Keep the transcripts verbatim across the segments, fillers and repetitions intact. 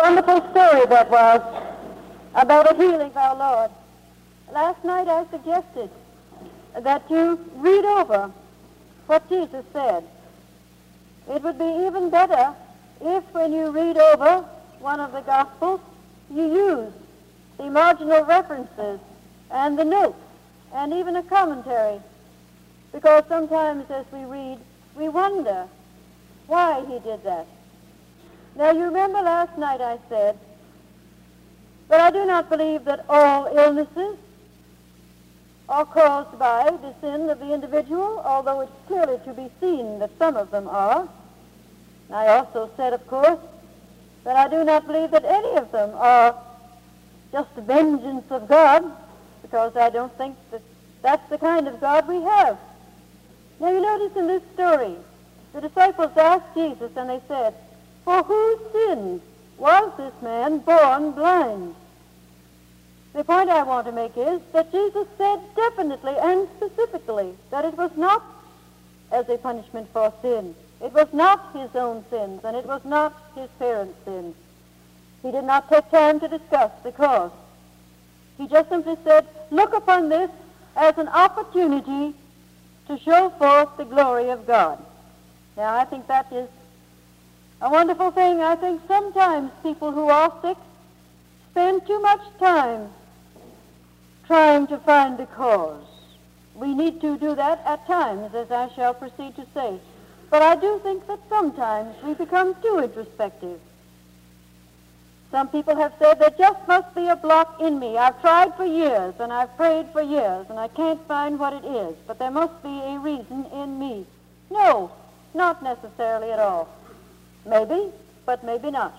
wonderful story that was about a healing of our Lord. Last night I suggested that you read over what Jesus said. It would be even better if, when you read over one of the Gospels, you use the marginal references and the notes and even a commentary, because sometimes as we read, we wonder why he did that. Now, you remember last night I said that I do not believe that all illnesses are caused by the sin of the individual, although it's clearly to be seen that some of them are. I also said, of course, that I do not believe that any of them are just the vengeance of God, because I don't think that that's the kind of God we have. Now, you notice in this story, the disciples asked Jesus, and they said, "For whose sin was this man born blind?" The point I want to make is that Jesus said definitely and specifically that it was not as a punishment for sin. It was not his own sins, and it was not his parents' sins. He did not take time to discuss the cause. He just simply said, look upon this as an opportunity to show forth the glory of God. Now, I think that is a wonderful thing. I think sometimes people who are sick spend too much time trying to find the cause. We need to do that at times, as I shall proceed to say. But I do think that sometimes we become too introspective. Some people have said there just must be a block in me. I've tried for years, and I've prayed for years, and I can't find what it is, but there must be a reason in me. No, not necessarily at all. Maybe, but maybe not.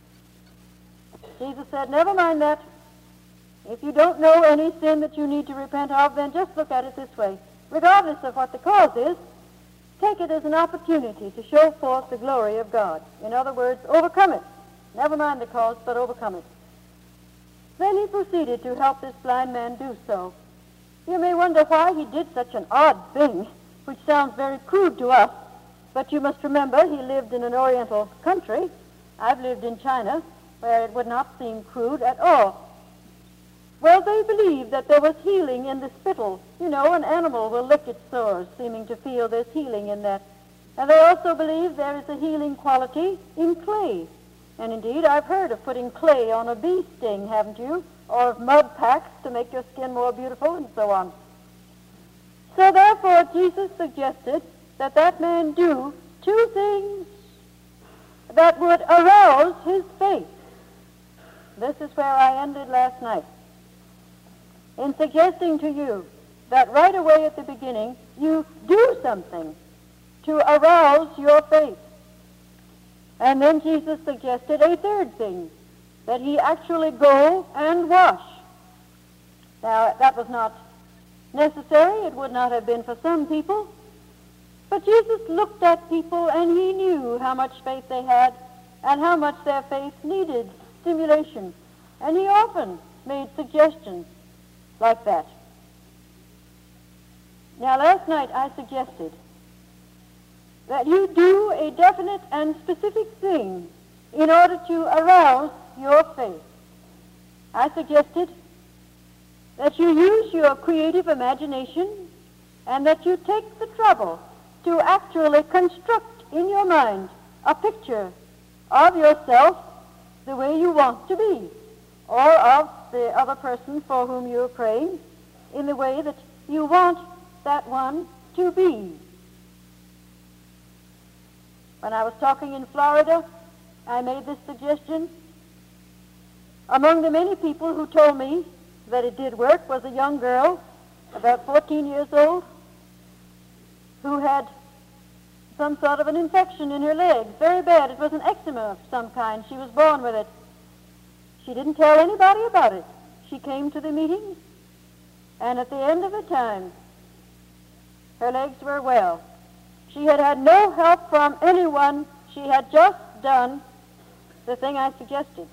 Jesus said, never mind that. If you don't know any sin that you need to repent of, then just look at it this way. Regardless of what the cause is, take it as an opportunity to show forth the glory of God. In other words, overcome it. Never mind the cause, but overcome it. Then he proceeded to help this blind man do so. You may wonder why he did such an odd thing, which sounds very crude to us, but you must remember he lived in an Oriental country. I've lived in China, where it would not seem crude at all. Well, they believed that there was healing in the spittle. You know, an animal will lick its sores, seeming to feel there's healing in that. And they also believe there is a healing quality in clay. And indeed, I've heard of putting clay on a bee sting, haven't you? Or of mud packs to make your skin more beautiful, and so on. So therefore, Jesus suggested that that man do two things that would arouse his faith. This is where I ended last night, in suggesting to you that right away at the beginning, you do something to arouse your faith. And then Jesus suggested a third thing, that he actually go and wash. Now, that was not necessary. It would not have been for some people. But Jesus looked at people, and he knew how much faith they had and how much their faith needed stimulation. And he often made suggestions like that. Now, last night I suggested that you do a definite and specific thing in order to arouse your faith. I suggested that you use your creative imagination and that you take the trouble to actually construct in your mind a picture of yourself the way you want to be, or of the other person for whom you are praying in the way that you want that one to be. When I was talking in Florida, I made this suggestion. Among the many people who told me that it did work was a young girl, about fourteen years old, who had some sort of an infection in her legs, very bad. It was an eczema of some kind. She was born with it. She didn't tell anybody about it. She came to the meetings, and at the end of the time, her legs were well. She had had no help from anyone. She had just done the thing I suggested.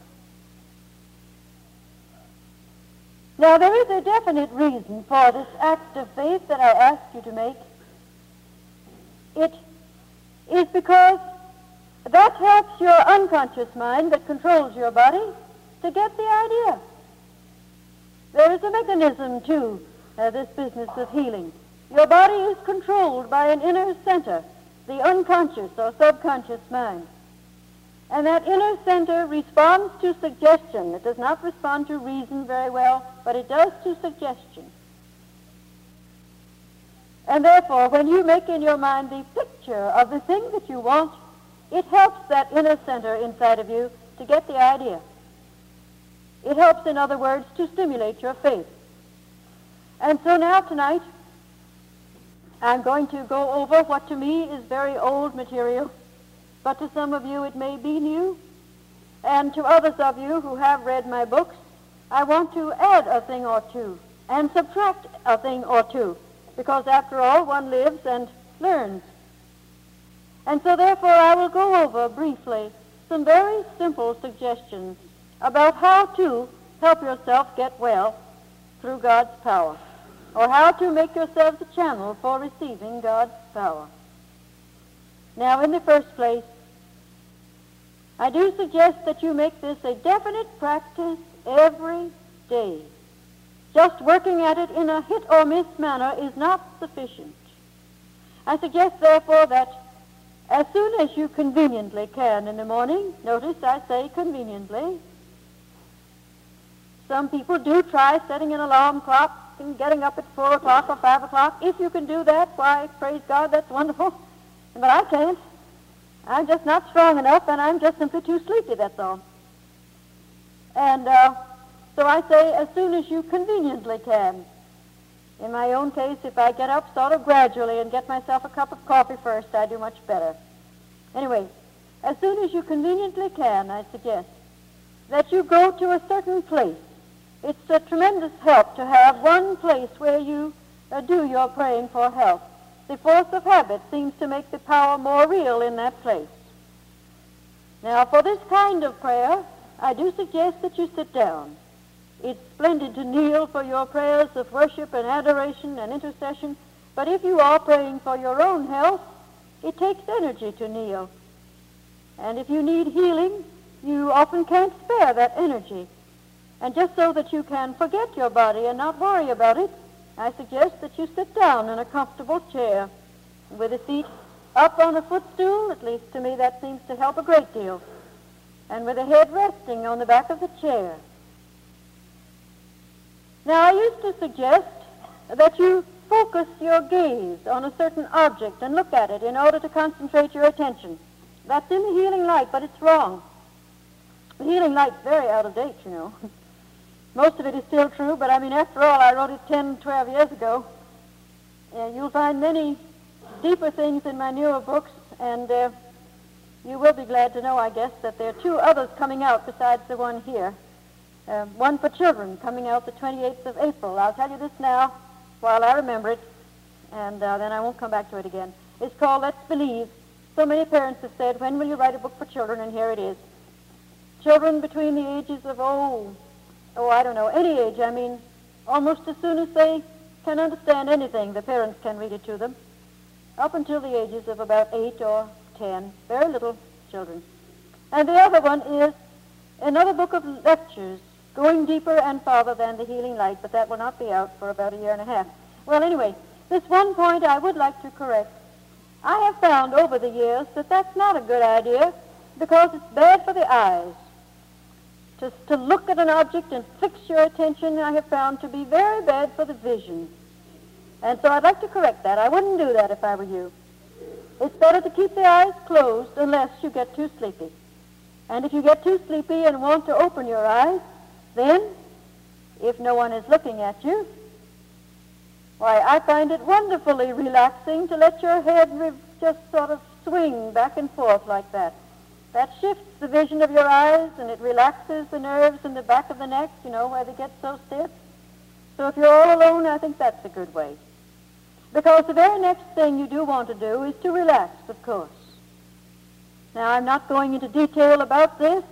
Now, there is a definite reason for this act of faith that I ask you to make. It is because That helps your unconscious mind that controls your body to get the idea. There is a mechanism to uh, this business of healing. Your body is controlled by an inner center, the unconscious or subconscious mind. And that inner center responds to suggestion. It does not respond to reason very well, but it does to suggestion. And therefore, when you make in your mind the picture of the thing that you want, it helps that inner center inside of you to get the idea. It helps, in other words, to stimulate your faith. And so now tonight, I'm going to go over what to me is very old material, but to some of you it may be new. And to others of you who have read my books, I want to add a thing or two and subtract a thing or two, because after all, one lives and learns. And so therefore I will go over briefly some very simple suggestions about how to help yourself get well through God's power, or how to make yourselves a channel for receiving God's power. Now, in the first place, I do suggest that you make this a definite practice every day. Just working at it in a hit-or-miss manner is not sufficient. I suggest, therefore, that as soon as you conveniently can in the morning, notice I say conveniently. Some people do try setting an alarm clock and getting up at four o'clock or five o'clock. If you can do that, why, praise God, that's wonderful. But I can't. I'm just not strong enough, and I'm just simply too sleepy, that's all. And uh, so I say as soon as you conveniently can. In my own case, if I get up sort of gradually and get myself a cup of coffee first, I do much better. Anyway, as soon as you conveniently can, I suggest that you go to a certain place. It's a tremendous help to have one place where you uh, do your praying for help. The force of habit seems to make the power more real in that place. Now, for this kind of prayer, I do suggest that you sit down. It's splendid to kneel for your prayers of worship and adoration and intercession, but if you are praying for your own health, it takes energy to kneel. And if you need healing, you often can't spare that energy. And just so that you can forget your body and not worry about it, I suggest that you sit down in a comfortable chair with the feet up on a footstool. At least to me that seems to help a great deal. And with the head resting on the back of the chair. Now, I used to suggest that you focus your gaze on a certain object and look at it in order to concentrate your attention. That's in the healing light, but it's wrong. The healing light's very out of date, you know. Most of it is still true, but I mean, after all, I wrote it ten, twelve years ago. Uh, you'll find many deeper things in my newer books, and uh, you will be glad to know, I guess, that there are two others coming out besides the one here. Uh, one for children coming out the twenty-eighth of April. I'll tell you this now while I remember it, and uh, then I won't come back to it again. It's called Let's Believe. So many parents have said, when will you write a book for children? And here it is. Children between the ages of, oh, oh, I don't know, any age. I mean, almost as soon as they can understand anything, the parents can read it to them, up until the ages of about eight or ten, very little children. And the other one is another book of lectures, Going Deeper and Farther Than the Healing Light, but that will not be out for about a year and a half. Well, anyway, this one point I would like to correct. I have found over the years that that's not a good idea because it's bad for the eyes. To, to look at an object and fix your attention, I have found to be very bad for the vision. And so I'd like to correct that. I wouldn't do that if I were you. It's better to keep the eyes closed unless you get too sleepy. And if you get too sleepy and want to open your eyes, then, if no one is looking at you, why, I find it wonderfully relaxing to let your head re- just sort of swing back and forth like that. That shifts the vision of your eyes, and it relaxes the nerves in the back of the neck, you know, where they get so stiff. So if you're all alone, I think that's a good way. Because the very next thing you do want to do is to relax, of course. Now, I'm not going into detail about this.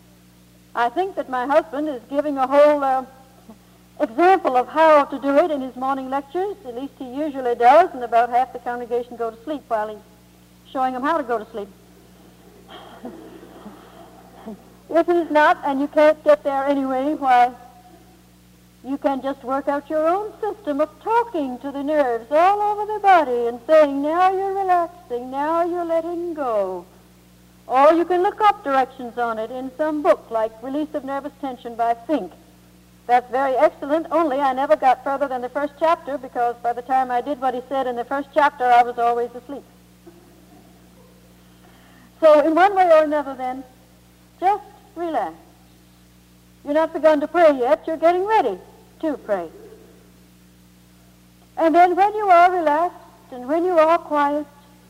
I think that my husband is giving a whole uh, example of how to do it in his morning lectures. At least he usually does, and about half the congregation go to sleep while he's showing them how to go to sleep. If he's not, and you can't get there anyway, why, you can just work out your own system of talking to the nerves all over the body and saying, now you're relaxing, now you're letting go. Or you can look up directions on it in some book like Release of Nervous Tension by Fink. That's very excellent, only I never got further than the first chapter because by the time I did what he said in the first chapter, I was always asleep. So in one way or another then, just relax. You're not begun to pray yet, you're getting ready to pray. And then when you are relaxed and when you are quiet,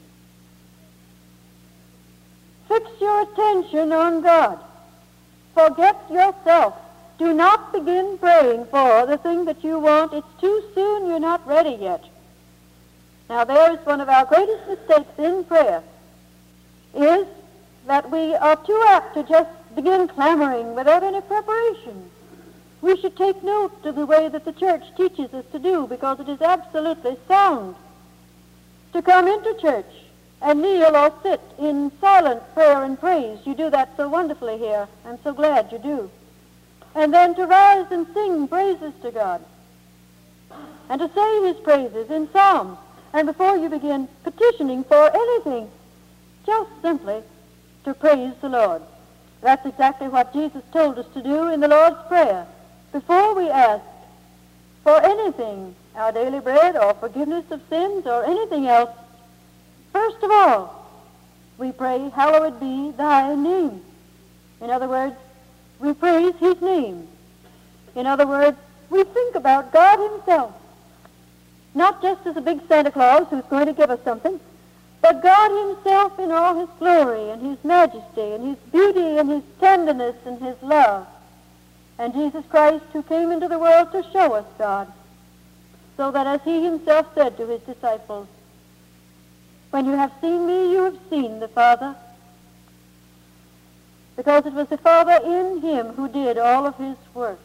fix your attention on God. Forget yourself. Do not begin praying for the thing that you want. It's too soon. You're not ready yet. Now, there is one of our greatest mistakes in prayer, is that we are too apt to just begin clamoring without any preparation. We should take note of the way that the church teaches us to do, because it is absolutely sound to come into church and kneel or sit in silent prayer and praise. You do that so wonderfully here. I'm so glad you do. And then to rise and sing praises to God, and to say his praises in psalms. And before you begin petitioning for anything, just simply to praise the Lord. That's exactly what Jesus told us to do in the Lord's Prayer. Before we ask for anything, our daily bread or forgiveness of sins or anything else, first of all, we pray, hallowed be thy name. In other words, we praise his name. In other words, we think about God himself, not just as a big Santa Claus who's going to give us something, but God himself in all his glory and his majesty and his beauty and his tenderness and his love. And Jesus Christ, who came into the world to show us God, so that as he himself said to his disciples, when you have seen me, you have seen the Father, because it was the Father in him who did all of his works.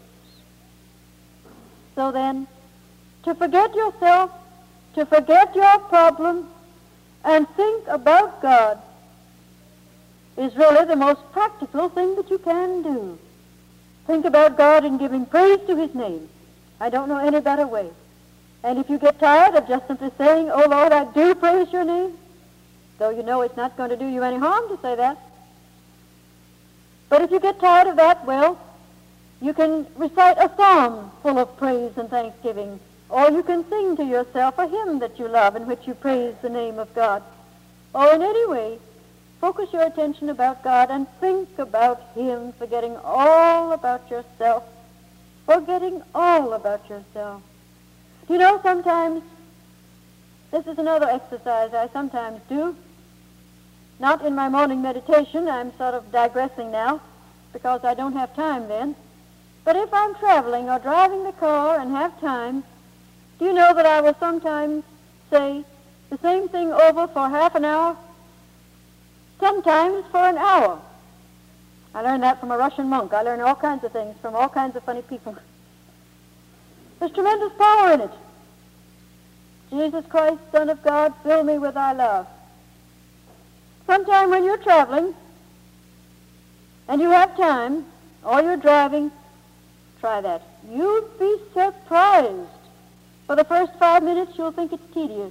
So then, to forget yourself, to forget your problem, and think about God is really the most practical thing that you can do. Think about God and giving praise to his name. I don't know any better way. And if you get tired of just simply saying, oh Lord, I do praise your name, though you know it's not going to do you any harm to say that, but if you get tired of that, well, you can recite a psalm full of praise and thanksgiving, or you can sing to yourself a hymn that you love in which you praise the name of God. Or in any way, focus your attention about God and think about him, forgetting all about yourself, forgetting all about yourself. You know, sometimes, this is another exercise I sometimes do. Not in my morning meditation, I'm sort of digressing now, because I don't have time then. But if I'm traveling or driving the car and have time, do you know that I will sometimes say the same thing over for half an hour, sometimes for an hour. I learned that from a Russian monk. I learned all kinds of things from all kinds of funny people. There's tremendous power in it. Jesus Christ, Son of God, fill me with thy love. Sometime when you're traveling and you have time, or you're driving, try that. You'll be surprised. For the first five minutes, you'll think it's tedious.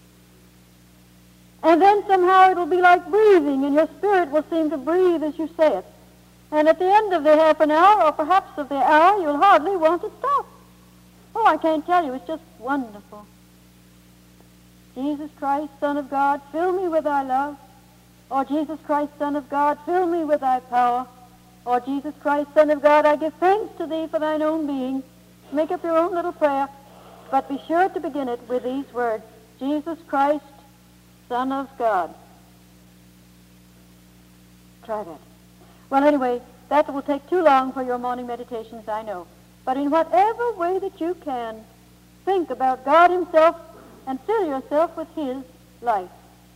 And then somehow it'll be like breathing, and your spirit will seem to breathe as you say it. And at the end of the half an hour, or perhaps of the hour, you'll hardly want to stop. Oh, I can't tell you, it's just wonderful. Jesus Christ, Son of God, fill me with thy love. Or Jesus Christ, Son of God, fill me with thy power. Or Jesus Christ, Son of God, I give thanks to thee for thine own being. Make up your own little prayer, but be sure to begin it with these words, Jesus Christ, Son of God. Try that. Well, anyway, that will take too long for your morning meditations, I know. But in whatever way that you can, think about God himself and fill yourself with his life.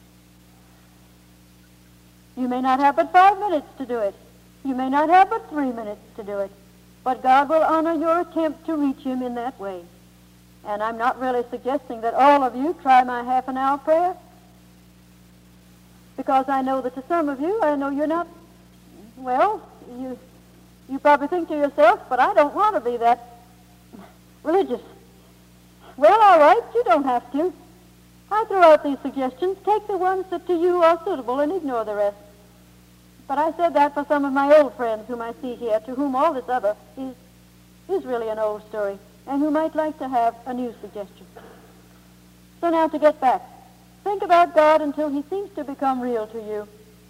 You may not have but five minutes to do it. You may not have but three minutes to do it. But God will honor your attempt to reach him in that way. And I'm not really suggesting that all of you try my half an hour prayer, because I know that to some of you, I know you're not, well, you, you probably think to yourself, but I don't want to be that religious. Well, all right, you don't have to. I throw out these suggestions. Take the ones that to you are suitable and ignore the rest. But I said that for some of my old friends whom I see here, to whom all this other is, is really an old story, and who might like to have a new suggestion. So now to get back. Think about God until he seems to become real to you.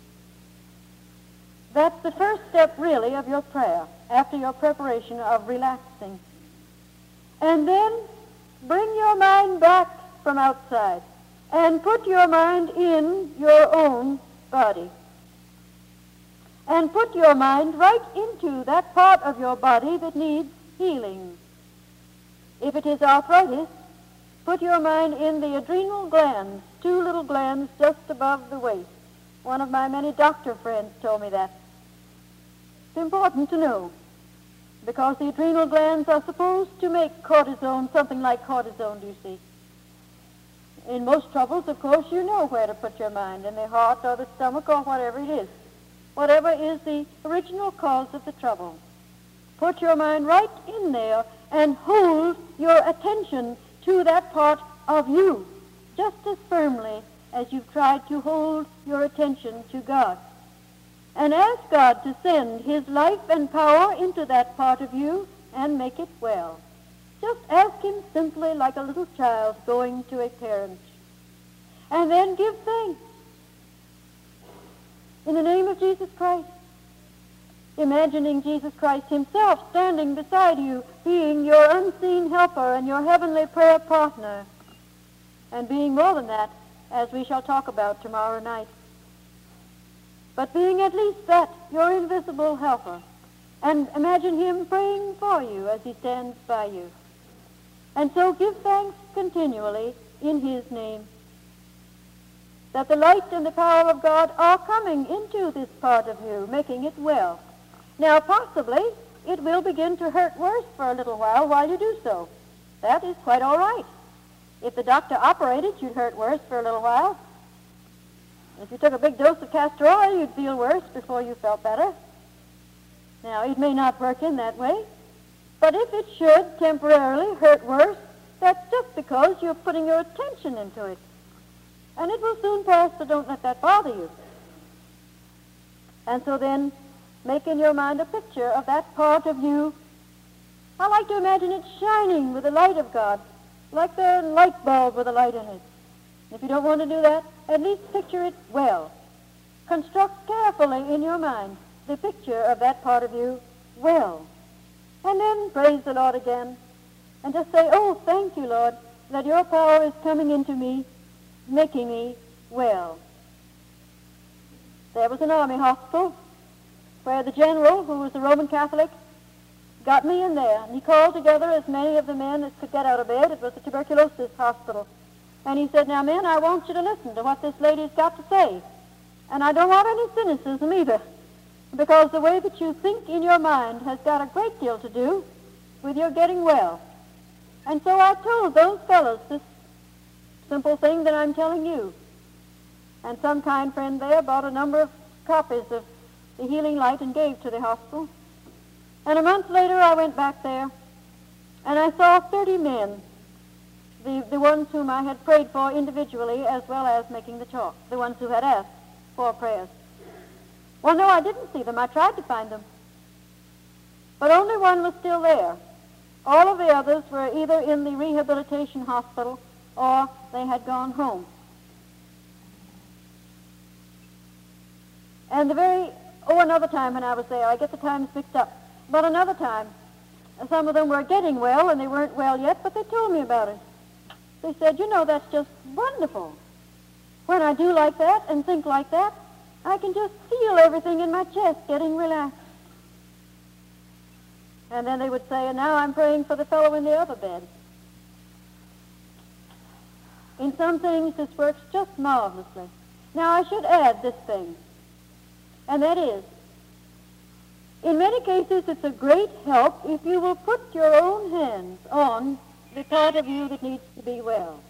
That's the first step, really, of your prayer, after your preparation of relaxing. And then bring your mind back from outside and put your mind in your own body. And put your mind right into that part of your body that needs healing. If it is arthritis, put your mind in the adrenal glands, two little glands just above the waist. One of my many doctor friends told me that. It's important to know, because the adrenal glands are supposed to make cortisone, something like cortisone, do you see? In most troubles, of course, you know where to put your mind, in the heart or the stomach or whatever it is. Whatever is the original cause of the trouble. Put your mind right in there and hold your attention to that part of you, just as firmly as you've tried to hold your attention to God. And ask God to send his life and power into that part of you and make it well. Just ask him simply like a little child going to a parent. And then give thanks. In the name of Jesus Christ. Imagining Jesus Christ himself standing beside you, being your unseen helper and your heavenly prayer partner. And being more than that, as we shall talk about tomorrow night. But being at least that, your invisible helper. And imagine him praying for you as he stands by you. And so give thanks continually in his name, that the light and the power of God are coming into this part of you, making it well. Now, possibly, it will begin to hurt worse for a little while while you do so. That is quite all right. If the doctor operated, you'd hurt worse for a little while. If you took a big dose of castor oil, you'd feel worse before you felt better. Now, it may not work in that way, but if it should temporarily hurt worse, that's just because you're putting your attention into it. And it will soon pass, so don't let that bother you. And so then, make in your mind a picture of that part of you. I like to imagine it shining with the light of God, like the light bulb with a light in it. If you don't want to do that, at least picture it well. Construct carefully in your mind the picture of that part of you well. And then praise the Lord again. And just say, oh, thank you, Lord, that your power is coming into me, making me well. There was an army hospital where the general, who was a Roman Catholic, got me in there. And he called together as many of the men as could get out of bed. It was a tuberculosis hospital. And he said, now, men, I want you to listen to what this lady's got to say. And I don't want any cynicism either, because the way that you think in your mind has got a great deal to do with your getting well. And so I told those fellows this simple thing that I'm telling you. And some kind friend there bought a number of copies of The Healing Light and gave to the hospital. And a month later I went back there, and I saw thirty men, the, the ones whom I had prayed for individually as well as making the talk, the ones who had asked for prayers. Well, no, I didn't see them. I tried to find them. But only one was still there. All of the others were either in the rehabilitation hospital or they had gone home. And the very, oh, another time when I was there, I get the times mixed up, but another time, some of them were getting well, and they weren't well yet, but they told me about it. They said, you know, that's just wonderful. When I do like that and think like that, I can just feel everything in my chest getting relaxed. And then they would say, and now I'm praying for the fellow in the other bed. In some things, this works just marvelously. Now, I should add this thing, and that is, in many cases, it's a great help if you will put your own hands on the part of you that needs to be well.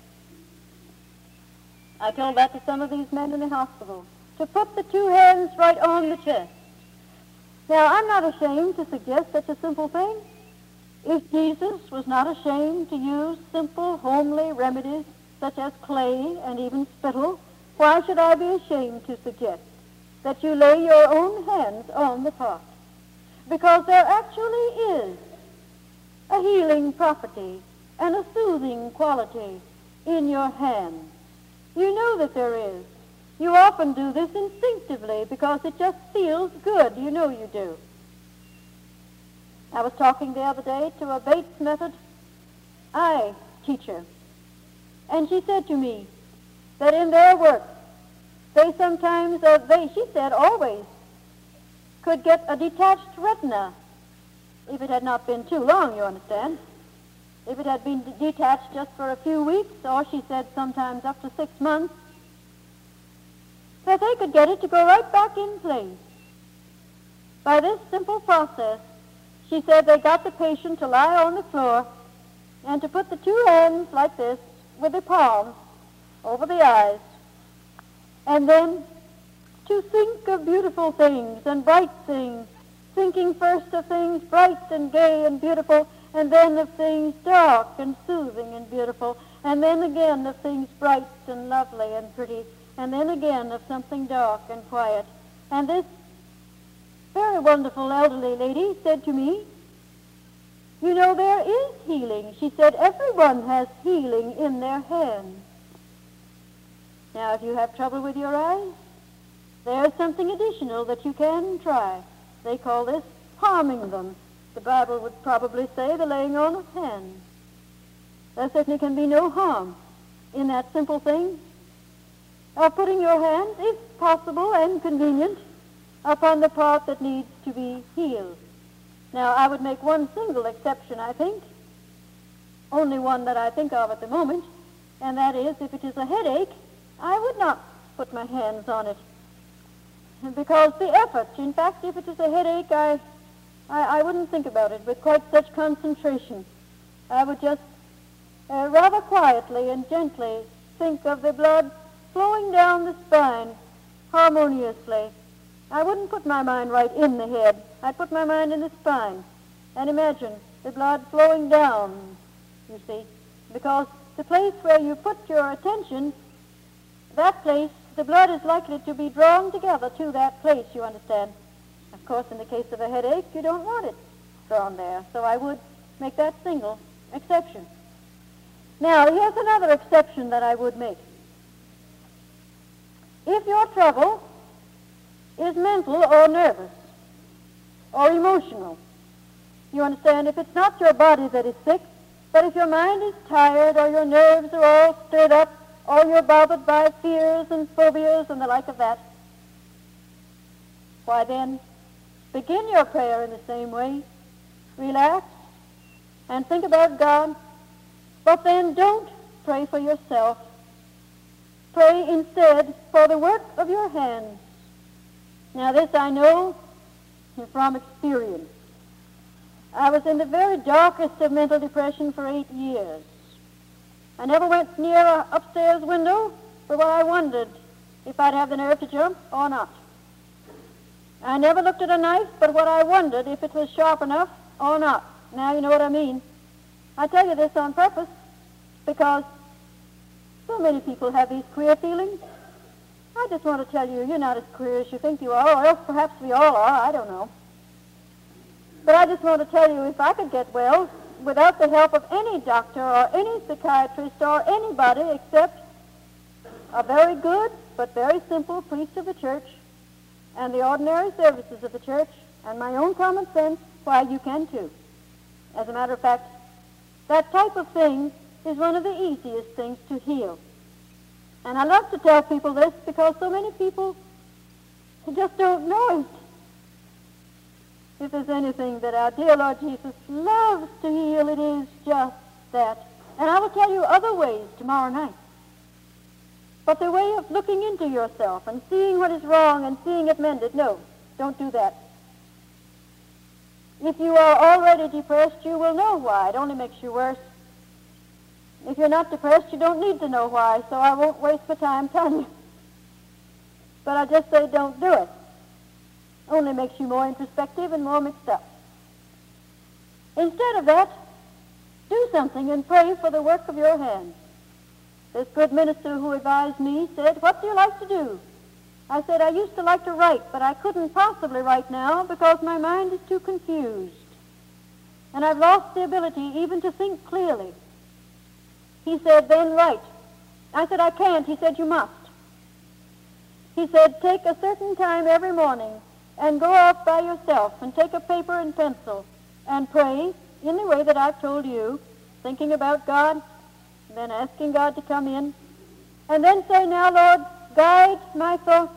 I told that to some of these men in the hospital, to put the two hands right on the chest. Now, I'm not ashamed to suggest such a simple thing. If Jesus was not ashamed to use simple, homely remedies such as clay and even spittle, why should I be ashamed to suggest that you lay your own hands on the pot? Because there actually is a healing property and a soothing quality in your hands. You know that there is. You often do this instinctively because it just feels good. You know you do. I was talking the other day to a Bates Method eye teacher, and she said to me that in their work, they sometimes, uh, they, she said always, could get a detached retina, if it had not been too long, you understand. If it had been de- detached just for a few weeks, or she said sometimes up to six months, that they could get it to go right back in place. By this simple process, she said they got the patient to lie on the floor and to put the two hands like this with the palms over the eyes, and then to think of beautiful things and bright things, thinking first of things bright and gay and beautiful, and then of things dark and soothing and beautiful, and then again of things bright and lovely and pretty, and then again of something dark and quiet. And this very wonderful elderly lady said to me, you know, there is healing. She said, everyone has healing in their hands. Now, if you have trouble with your eyes, there's something additional that you can try. They call this palming them. The Bible would probably say the laying on of hands. There certainly can be no harm in that simple thing of putting your hands, if possible and convenient, upon the part that needs to be healed. Now, I would make one single exception, I think, only one that I think of at the moment, and that is if it is a headache, I would not put my hands on it. Because the effort, in fact, if it is a headache, I, I, I wouldn't think about it with quite such concentration. I would just uh, rather quietly and gently think of the blood flowing down the spine harmoniously. I wouldn't put my mind right in the head. I'd put my mind in the spine and imagine the blood flowing down, you see, because the place where you put your attention, that place, the blood is likely to be drawn together to that place, you understand. Of course, in the case of a headache, you don't want it drawn there, so I would make that single exception. Now, here's another exception that I would make. If your trouble is mental or nervous or emotional, you understand, if it's not your body that is sick, but if your mind is tired or your nerves are all stirred up or you're bothered by fears and phobias and the like of that, why then, begin your prayer in the same way. Relax and think about God, but then don't pray for yourself. Pray instead for the work of your hands. Now this I know from experience. I was in the very darkest of mental depression for eight years. I never went near an upstairs window, for what I wondered if I'd have the nerve to jump or not. I never looked at a knife, but what I wondered if it was sharp enough or not. Now you know what I mean. I tell you this on purpose because so many people have these queer feelings. I just want to tell you, you're not as queer as you think you are, or else perhaps we all are, I don't know. But I just want to tell you, if I could get well without the help of any doctor or any psychiatrist or anybody except a very good but very simple priest of the church and the ordinary services of the church and my own common sense, why, you can too. As a matter of fact, that type of thing is one of the easiest things to heal. And I love to tell people this because so many people just don't know it. If there's anything that our dear Lord Jesus loves to heal, it is just that. And I will tell you other ways tomorrow night. But the way of looking into yourself and seeing what is wrong and seeing it mended, no, don't do that. If you are already depressed, you will know why. It only makes you worse. If you're not depressed, you don't need to know why, so I won't waste my time telling you. But I just say don't do it. only makes you more introspective and more mixed up. Instead of that, do something and pray for the work of your hands. This good minister who advised me said, "What do you like to do?" I said, "I used to like to write, but I couldn't possibly write now because my mind is too confused. And I've lost the ability even to think clearly." He said, "Then write." I said, "I can't." He said, "You must." He said, "Take a certain time every morning and go off by yourself and take a paper and pencil and pray in the way that I've told you, thinking about God, then asking God to come in, and then say, 'Now, Lord, guide my thoughts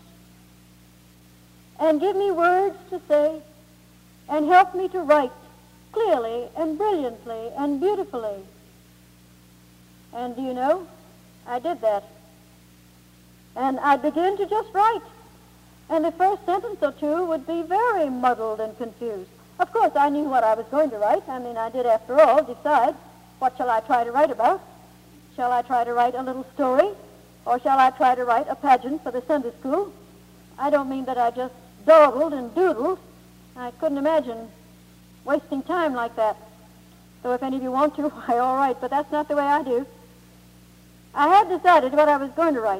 and give me words to say and help me to write clearly and brilliantly and beautifully.'" And do you know, I did that. And I'd begin to just write. And the first sentence or two would be very muddled and confused. Of course, I knew what I was going to write. I mean, I did, after all, decide, what shall I try to write about? Shall I try to write a little story? Or shall I try to write a pageant for the Sunday school? I don't mean that I just dawdled and doodled. I couldn't imagine wasting time like that. So if any of you want to, why, all right, but that's not the way I do. I had decided what I was going to write.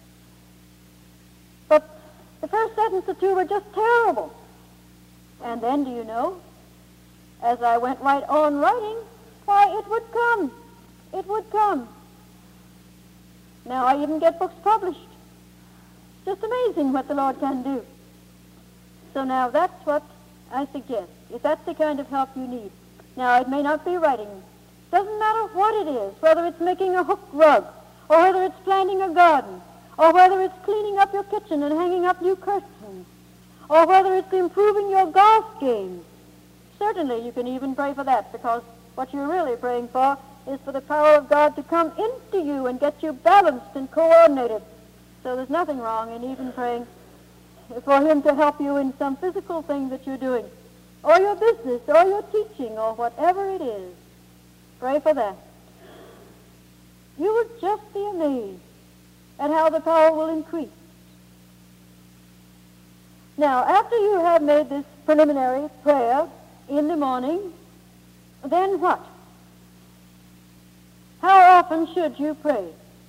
But the first sentence or two were just terrible. And then, do you know, as I went right on writing, why, it would come. It would come. Now I even get books published. Just amazing what the Lord can do. So now that's what I suggest, if that's the kind of help you need. Now, it may not be writing. Doesn't matter what it is, whether it's making a hook rug, or whether it's planting a garden, or whether it's cleaning up your kitchen and hanging up new curtains, or whether it's improving your golf game. Certainly you can even pray for that, because what you're really praying for is for the power of God to come into you and get you balanced and coordinated. So there's nothing wrong in even praying for him to help you in some physical thing that you're doing, or your business, or your teaching, or whatever it is. Pray for that. You would just be amazed at how the power will increase. Now, after you have made this preliminary prayer in the morning, then what? How often should you pray?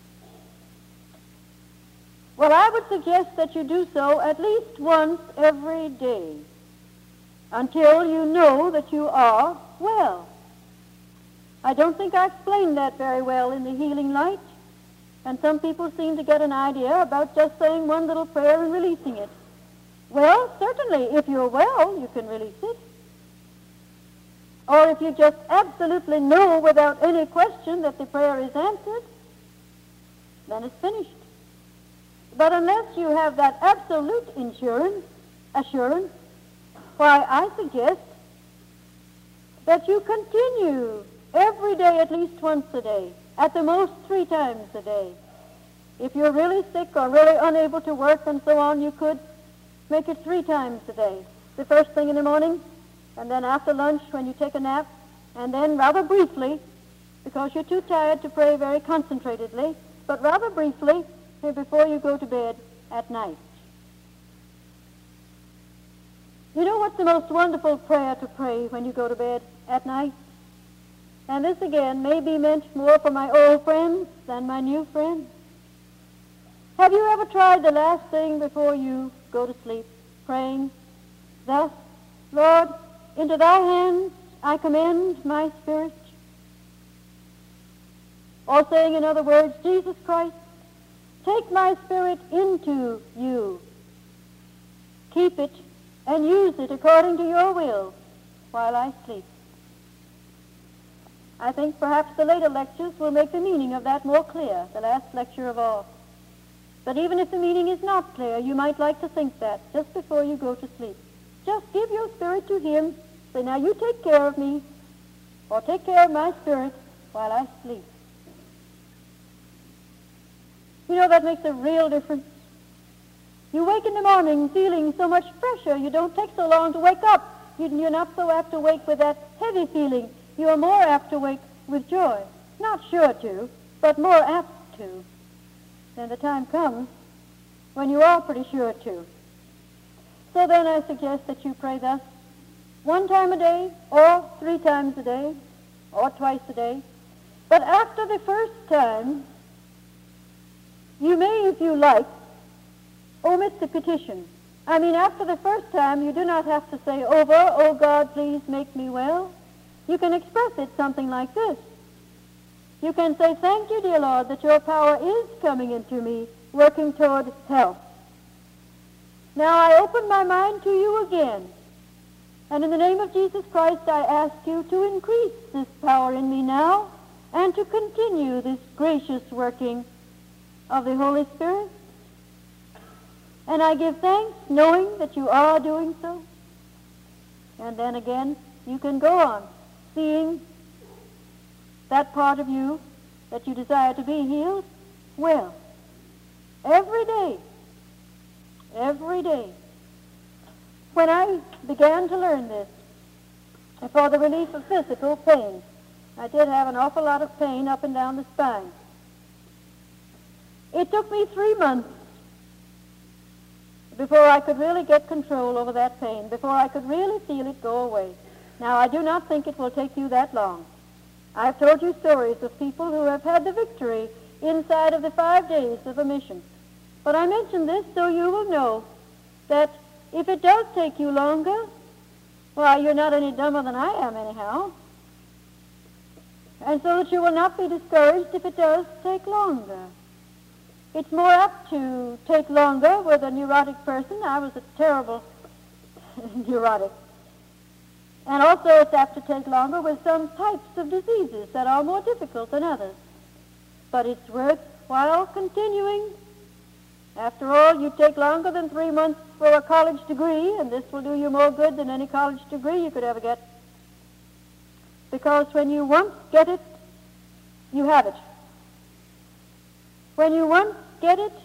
Well, I would suggest that you do so at least once every day until you know that you are well. I don't think I explained that very well in the Healing Light, and some people seem to get an idea about just saying one little prayer and releasing it. Well, certainly, if you're well, you can release it. Or if you just absolutely know without any question that the prayer is answered, then it's finished. But unless you have that absolute insurance, assurance, why, I suggest that you continue every day at least once a day, at the most three times a day. If you're really sick or really unable to work and so on, you could make it three times a day. The first thing in the morning, and then after lunch when you take a nap, and then rather briefly, because you're too tired to pray very concentratedly, but rather briefly before you go to bed at night. You know what's the most wonderful prayer to pray when you go to bed at night? And this again may be meant more for my old friends than my new friends. Have you ever tried the last thing before you go to sleep, praying thus, "Lord, into thy hands I commend my spirit"? Or saying, in other words, "Jesus Christ, take my spirit into you. Keep it and use it according to your will while I sleep." I think perhaps the later lectures will make the meaning of that more clear, the last lecture of all. But even if the meaning is not clear, you might like to think that just before you go to sleep. Just give your spirit to him. Say, "Now you take care of me, or take care of my spirit while I sleep." You know, that makes a real difference. You wake in the morning feeling so much fresher. You don't take so long to wake up. You're not so apt to wake with that heavy feeling. You are more apt to wake with joy. Not sure to, but more apt to. Then the time comes when you are pretty sure to. So then I suggest that you pray thus one time a day, or three times a day, or twice a day. But after the first time, you may, if you like, omit the petition. I mean, after the first time, you do not have to say over, "Oh God, please make me well." You can express it something like this. You can say, "Thank you, dear Lord, that your power is coming into me, working toward health. Now I open my mind to you again, and in the name of Jesus Christ, I ask you to increase this power in me now and to continue this gracious working of the Holy Spirit. And I give thanks knowing that you are doing so." And then again, you can go on seeing that part of you that you desire to be healed well. Every day. Every day. When I began to learn this, for the relief of physical pain, I did have an awful lot of pain up and down the spine. It took me three months before I could really get control over that pain, before I could really feel it go away. Now, I do not think it will take you that long. I've told you stories of people who have had the victory inside of the five days of a mission. But I mention this so you will know that if it does take you longer, well, you're not any dumber than I am anyhow. And so that you will not be discouraged if it does take longer. It's more apt to take longer with a neurotic person. I was a terrible neurotic. And also it's apt to take longer with some types of diseases that are more difficult than others. But it's worthwhile continuing. After all, you take longer than three months for a college degree, and this will do you more good than any college degree you could ever get. Because when you once get it, you have it. When you once get it,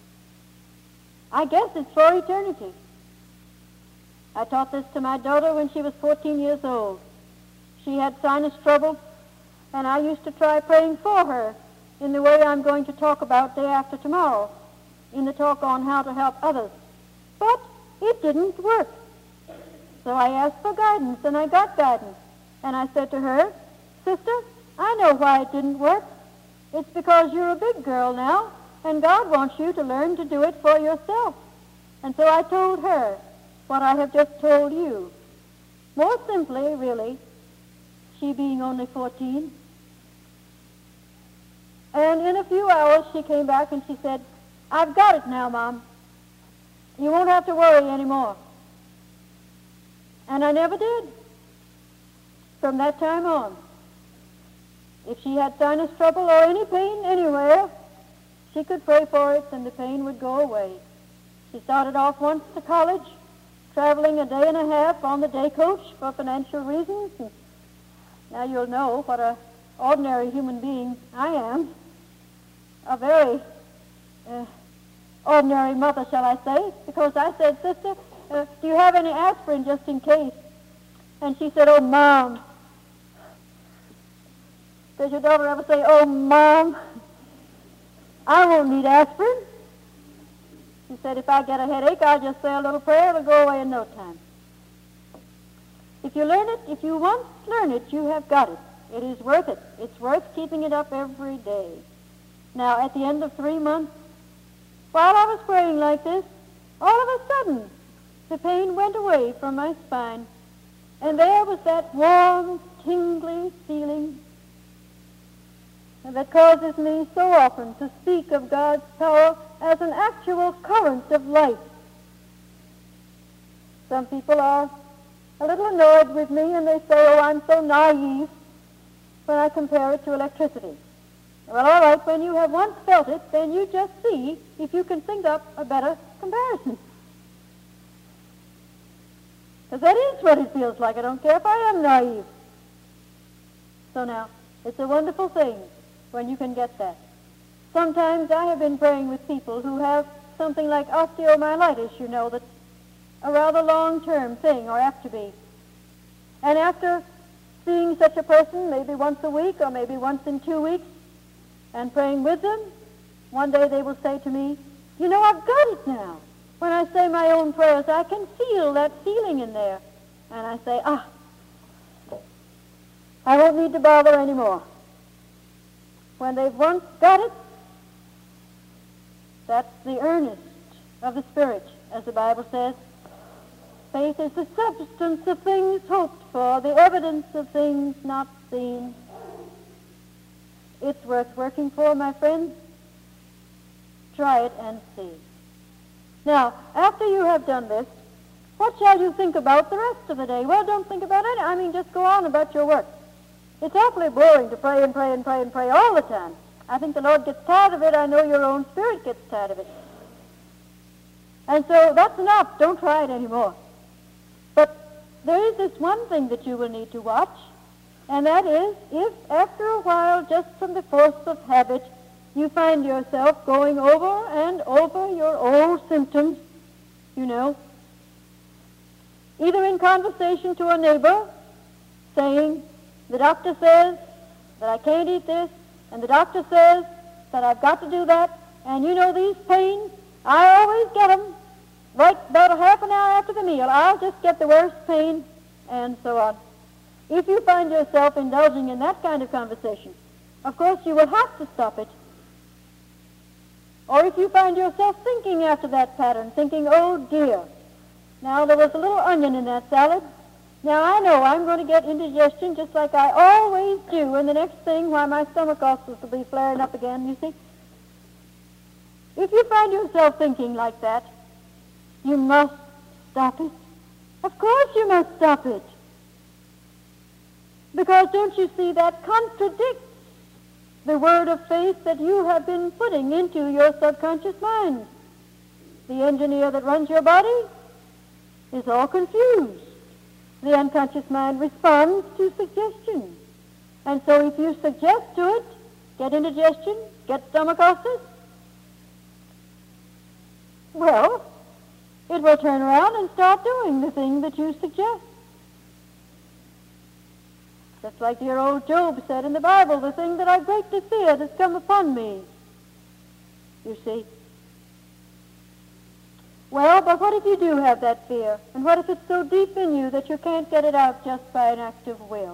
I guess it's for eternity. I taught this to my daughter when she was fourteen years old. She had sinus trouble, and I used to try praying for her in the way I'm going to talk about day after tomorrow, in the talk on how to help others. But it didn't work. So I asked for guidance, and I got guidance. And I said to her, "Sister, I know why it didn't work. It's because you're a big girl now, and God wants you to learn to do it for yourself." And so I told her what I have just told you. More simply, really, she being only fourteen. And in a few hours she came back and she said, "I've got it now, Mom. You won't have to worry anymore." And I never did. From that time on, if she had sinus trouble or any pain anywhere, she could pray for it and the pain would go away. She started off once to college, traveling a day and a half on the day coach for financial reasons. And now you'll know what an ordinary human being I am. A very uh, ordinary mother, shall I say, because I said, "Sister, uh, do you have any aspirin just in case?" And she said, "Oh, Mom." Does your daughter ever say, "Oh, Mom, I won't need aspirin"? She said, "If I get a headache, I'll just say a little prayer. It'll go away in no time." If you learn it, if you once learn it, you have got it. It is worth it. It's worth keeping it up every day. Now, at the end of three months, while I was praying like this, all of a sudden, the pain went away from my spine, and there was that warm, tingly feeling that causes me so often to speak of God's power as an actual current of life. Some people are a little annoyed with me, and they say, "Oh, I'm so naive," when I compare it to electricity. Well, all right, when you have once felt it, then you just see if you can think up a better comparison. Because that is what it feels like. I don't care if I am naive. So now, it's a wonderful thing when you can get that. Sometimes I have been praying with people who have something like osteomyelitis, you know, that's a rather long-term thing, or apt to be. And after seeing such a person maybe once a week or maybe once in two weeks and praying with them, one day they will say to me, "You know, I've got it now. When I say my own prayers, I can feel that feeling in there. And I say, ah, I won't need to bother anymore. When they've once got it, that's the earnest of the Spirit, as the Bible says. Faith is the substance of things hoped for, the evidence of things not seen. It's worth working for, my friends. Try it and see. Now, after you have done this, what shall you think about the rest of the day? Well, don't think about it. I mean, just go on about your work. It's awfully boring to pray and pray and pray and pray all the time. I think the Lord gets tired of it. I know your own spirit gets tired of it. And so that's enough. Don't try it anymore. But there is this one thing that you will need to watch, and that is if after a while, just from the force of habit, you find yourself going over and over your old symptoms, you know, either in conversation to a neighbor, saying, the doctor says that I can't eat this, and the doctor says that I've got to do that, and you know these pains, I always get them right about a half an hour after the meal. I'll just get the worst pain, and so on. If you find yourself indulging in that kind of conversation, of course you will have to stop it. Or if you find yourself thinking after that pattern, thinking, oh dear, now there was a little onion in that salad. Now I know I'm going to get indigestion just like I always do, and the next thing, why, my stomach ulcers will be flaring up again, you see. If you find yourself thinking like that, you must stop it. Of course you must stop it. Because don't you see, that contradicts the word of faith that you have been putting into your subconscious mind. The engineer that runs your body is all confused. The unconscious mind responds to suggestion. And so if you suggest to it, get indigestion, get stomach ulcers, well, it will turn around and start doing the thing that you suggest. Just like dear old Job said in the Bible, the thing that I greatly feared has come upon me. You see? Well, but what if you do have that fear? And what if it's so deep in you that you can't get it out just by an act of will?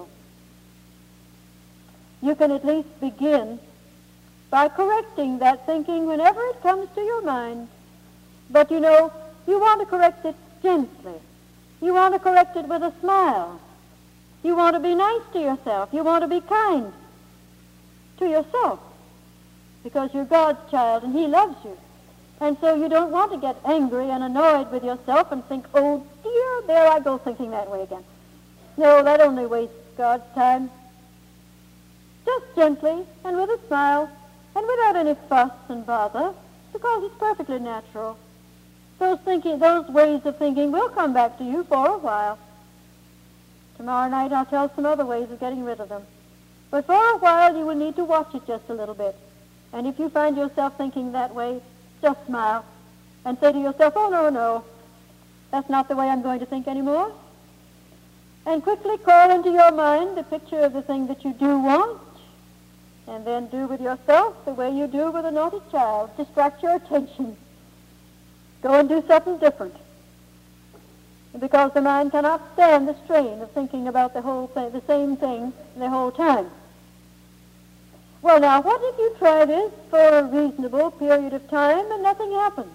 You can at least begin by correcting that thinking whenever it comes to your mind. But you know, you want to correct it gently. You want to correct it with a smile. You want to be nice to yourself. You want to be kind to yourself because you're God's child and He loves you. And so you don't want to get angry and annoyed with yourself and think, oh dear, there I go thinking that way again. No, that only wastes God's time. Just gently and with a smile and without any fuss and bother, because it's perfectly natural. Those thinking, those ways of thinking will come back to you for a while. Tomorrow night I'll tell some other ways of getting rid of them. But for a while you will need to watch it just a little bit. And if you find yourself thinking that way, just smile and say to yourself, oh, no, no, that's not the way I'm going to think anymore. And quickly call into your mind the picture of the thing that you do want, and then do with yourself the way you do with a naughty child. Distract your attention. Go and do something different. Because the mind cannot stand the strain of thinking about the whole thing, the same thing the whole time. Well, now, what if you try this for a reasonable period of time and nothing happens?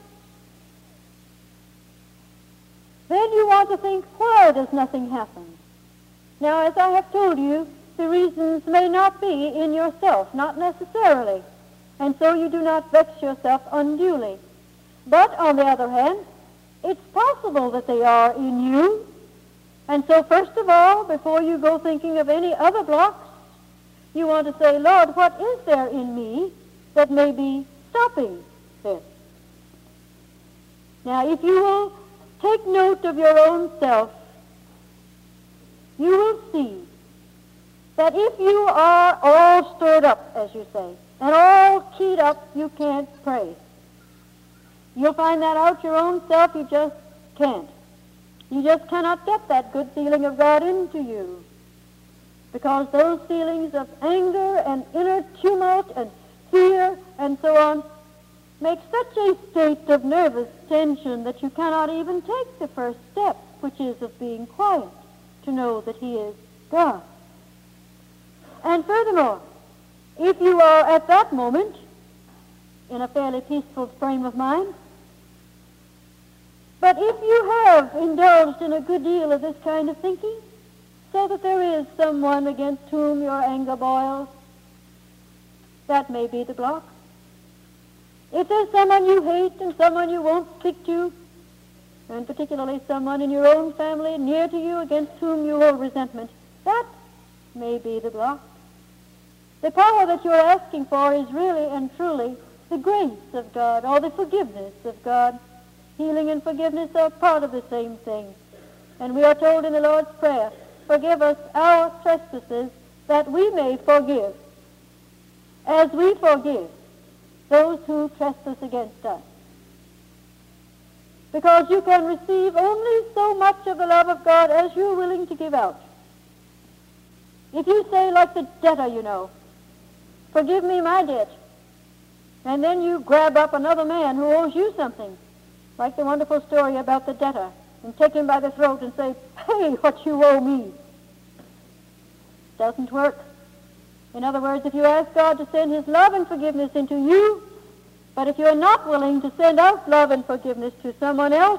Then you want to think, why does nothing happen? Now, as I have told you, the reasons may not be in yourself, not necessarily, and so you do not vex yourself unduly. But, on the other hand, it's possible that they are in you. And so, first of all, before you go thinking of any other blocks, you want to say, Lord, what is there in me that may be stopping this? Now, if you will take note of your own self, you will see that if you are all stirred up, as you say, and all keyed up, you can't pray. You'll find that out your own self, you just can't. You just cannot get that good feeling of God into you. Because those feelings of anger and inner tumult and fear and so on, make such a state of nervous tension that you cannot even take the first step, which is of being quiet, to know that he is God. And furthermore, if you are at that moment in a fairly peaceful frame of mind, but if you have indulged in a good deal of this kind of thinking, so that there is someone against whom your anger boils, that may be the block. If there's someone you hate and someone you won't speak to, and particularly someone in your own family near to you against whom you hold resentment, that may be the block. The power that you're asking for is really and truly the grace of God or the forgiveness of God. Healing and forgiveness are part of the same thing. And we are told in the Lord's Prayer, forgive us our trespasses that we may forgive, as we forgive those who trespass against us. Because you can receive only so much of the love of God as you're willing to give out. If you say, like the debtor, you know, forgive me my debt, and then you grab up another man who owes you something, like the wonderful story about the debtor, and take him by the throat and say, pay what you owe me. Doesn't work. In other words, if you ask God to send his love and forgiveness into you, but if you're not willing to send out love and forgiveness to someone else,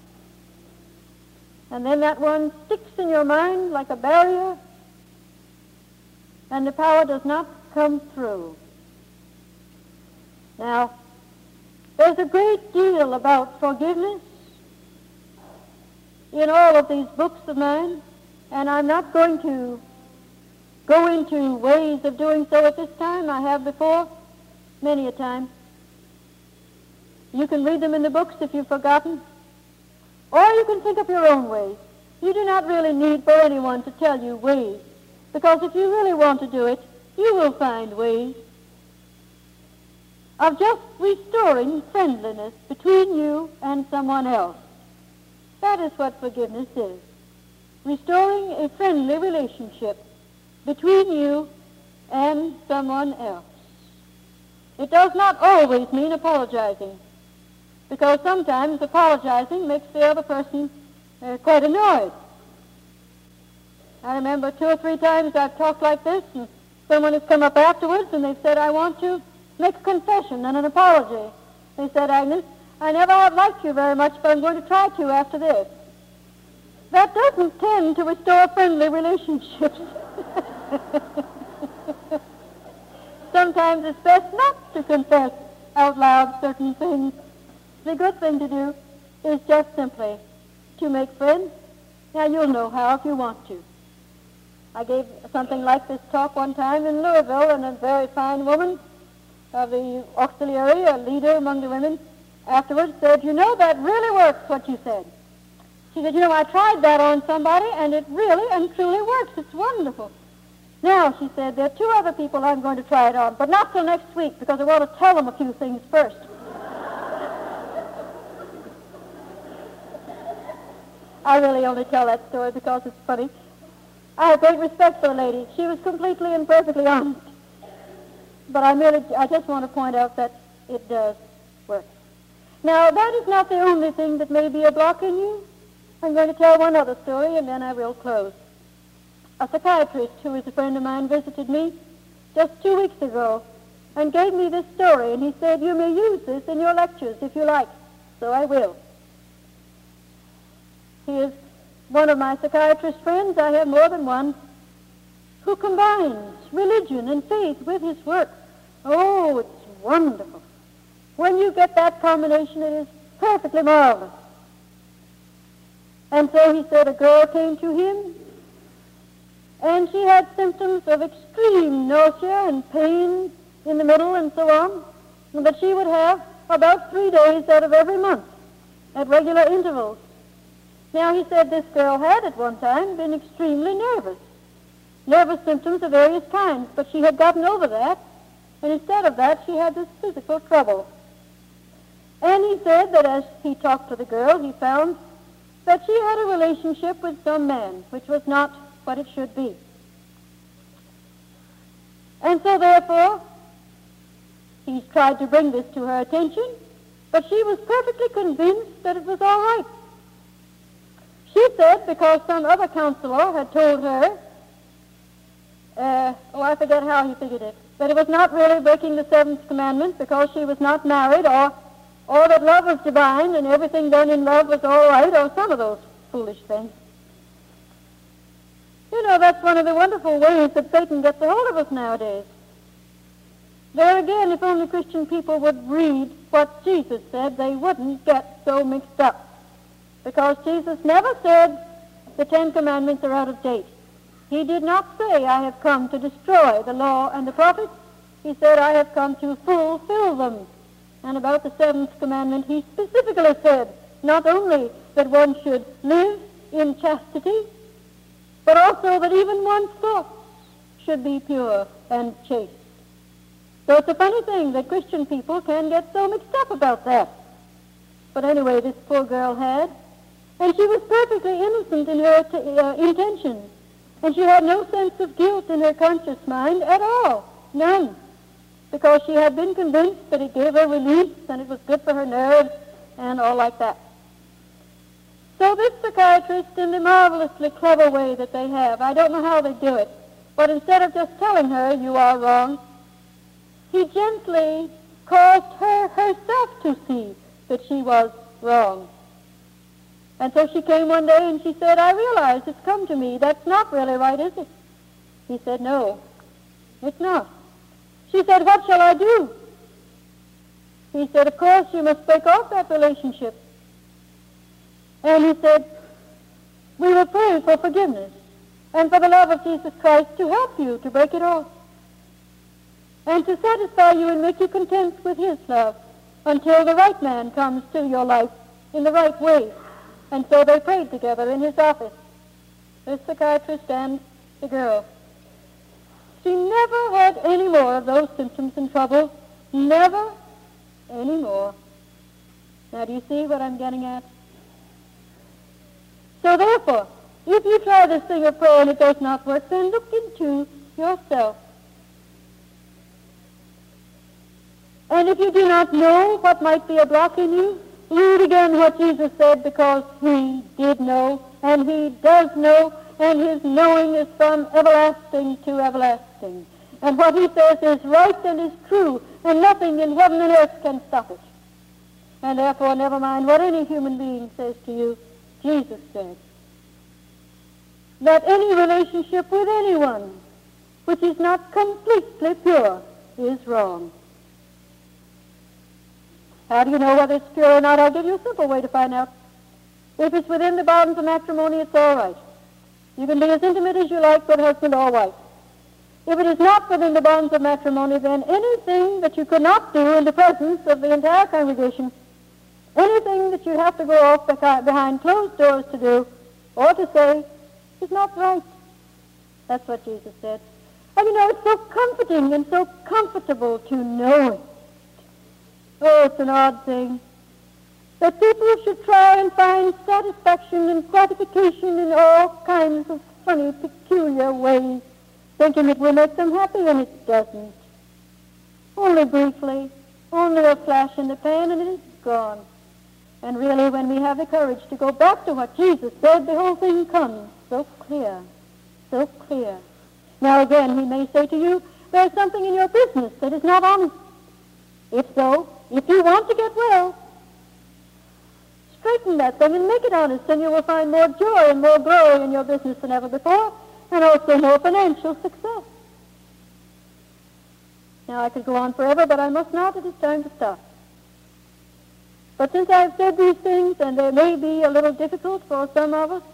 and then that one sticks in your mind like a barrier, and the power does not come through. Now, there's a great deal about forgiveness in all of these books of mine, and I'm not going to go into ways of doing so at this time. I have before, many a time. You can read them in the books if you've forgotten, or you can think of your own ways. You do not really need for anyone to tell you ways, because if you really want to do it, you will find ways of just restoring friendliness between you and someone else. That is what forgiveness is. Restoring a friendly relationship between you and someone else. It does not always mean apologizing, because sometimes apologizing makes the other person uh, quite annoyed. I remember two or three times I've talked like this, and someone has come up afterwards and they've said, I want to make a confession and an apology. They said, Agnes, I never have liked you very much, but I'm going to try to after this. That doesn't tend to restore friendly relationships. Sometimes it's best not to confess out loud certain things. The good thing to do is just simply to make friends. Now, you'll know how if you want to. I gave something like this talk one time in Louisville, and a very fine woman of the auxiliary, a leader among the women, afterwards said, you know, that really works, what you said. She said, you know, I tried that on somebody, and it really and truly works. It's wonderful. Now, she said, there are two other people I'm going to try it on, but not till next week, because I want to tell them a few things first. I really only tell that story because it's funny. I have great respect for the lady. She was completely and perfectly honest. But I merely, I just want to point out that it does work. Now, that is not the only thing that may be a block in you. I'm going to tell one other story, and then I will close. A psychiatrist who is a friend of mine visited me just two weeks ago and gave me this story, and he said, you may use this in your lectures if you like. So I will. He is one of my psychiatrist friends. I have more than one, who combines religion and faith with his work. Oh, it's wonderful. When you get that combination, it is perfectly marvelous. And so he said a girl came to him, and she had symptoms of extreme nausea and pain in the middle and so on, and that she would have about three days out of every month at regular intervals. Now, he said this girl had at one time been extremely nervous. Nervous symptoms of various kinds, but she had gotten over that, and instead of that, she had this physical trouble. And he said that as he talked to the girl, he found that she had a relationship with some man, which was not what it should be. And so, therefore, He's tried to bring this to her attention, but she was perfectly convinced that it was all right. She said because some other counselor had told her, uh, oh, I forget how he figured it, that it was not really breaking the seventh commandment because she was not married, or, or that love was divine and everything done in love was all right, or some of those foolish things. You know, that's one of the wonderful ways that Satan gets a hold of us nowadays. There again, if only Christian people would read what Jesus said, they wouldn't get so mixed up. Because Jesus never said the Ten Commandments are out of date. He did not say, I have come to destroy the law and the prophets. He said, I have come to fulfill them. And about the seventh commandment, he specifically said, not only that one should live in chastity, but also that even one's thoughts should be pure and chaste. So it's a funny thing that Christian people can get so mixed up about that. But anyway, this poor girl had, and she was perfectly innocent in her t- uh, intentions, and she had no sense of guilt in her conscious mind at all, none, because she had been convinced that it gave her relief and it was good for her nerves and all like that. So this psychiatrist, in the marvelously clever way that they have, I don't know how they do it, but instead of just telling her you are wrong, he gently caused her herself to see that she was wrong. And so she came one day and she said, I realize it's come to me. That's not really right, is it? He said, no, it's not. She said, what shall I do? He said, of course, you must break off that relationship. And he said, we will pray for forgiveness and for the love of Jesus Christ to help you to break it off and to satisfy you and make you content with his love until the right man comes to your life in the right way. And so they prayed together in his office, the psychiatrist and the girl. She never had any more of those symptoms and trouble, never any more. Now, do you see what I'm getting at? So therefore, if you try this thing of prayer and it does not work, then look into yourself. And if you do not know what might be a block in you, read again what Jesus said, because he did know, and he does know, and his knowing is from everlasting to everlasting. And what he says is right and is true, and nothing in heaven and earth can stop it. And therefore, never mind what any human being says to you, Jesus said that any relationship with anyone which is not completely pure is wrong. How do you know whether it's pure or not? I'll give you a simple way to find out. If it's within the bounds of matrimony, it's all right. You can be as intimate as you like with husband or wife. If it is not within the bounds of matrimony, then anything that you could not do in the presence of the entire congregation, anything that you have to go off behind closed doors to do or to say is not right. That's what Jesus said. And you know, it's so comforting and so comfortable to know it. Oh, it's an odd thing that people should try and find satisfaction and gratification in all kinds of funny, peculiar ways, thinking it will make them happy, and it doesn't. Only briefly, only a flash in the pan, and it is gone. And really, when we have the courage to go back to what Jesus said, the whole thing comes so clear, so clear. Now again, he may say to you, there's something in your business that is not honest. If so, if you want to get well, straighten that thing and make it honest, and you will find more joy and more glory in your business than ever before, and also more financial success. Now, I could go on forever, but I must not. It is time to stop. But since I've said these things, and they may be a little difficult for some of us,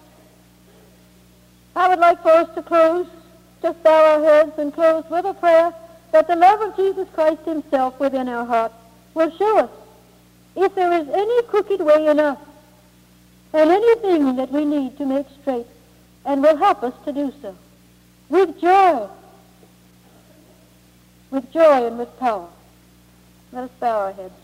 I would like for us to close, just bow our heads and close with a prayer that the love of Jesus Christ himself within our hearts will show us if there is any crooked way in us and anything that we need to make straight, and will help us to do so with joy, with joy and with power. Let us bow our heads.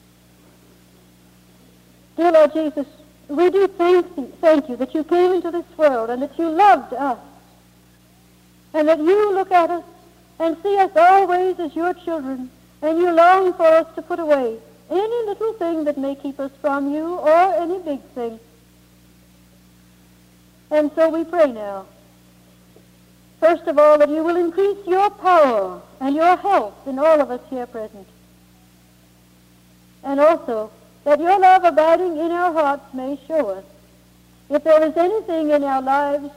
Dear Lord Jesus, we do thank you, thank you that you came into this world and that you loved us, and that you look at us and see us always as your children, And you long for us to put away any little thing that may keep us from you, or any big thing. And so we pray now, first of all, that you will increase your power and your health in all of us here present. And also, that your love abiding in our hearts may show us if there is anything in our lives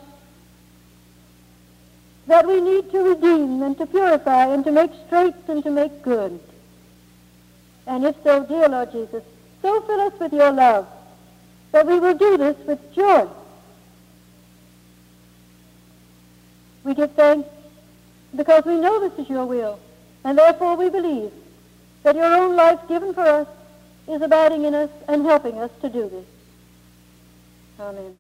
that we need to redeem and to purify and to make straight and to make good. And if so, dear Lord Jesus, so fill us with your love that we will do this with joy. We give thanks because we know this is your will, and therefore we believe that your own life given for us is abiding in us and helping us to do this. Amen.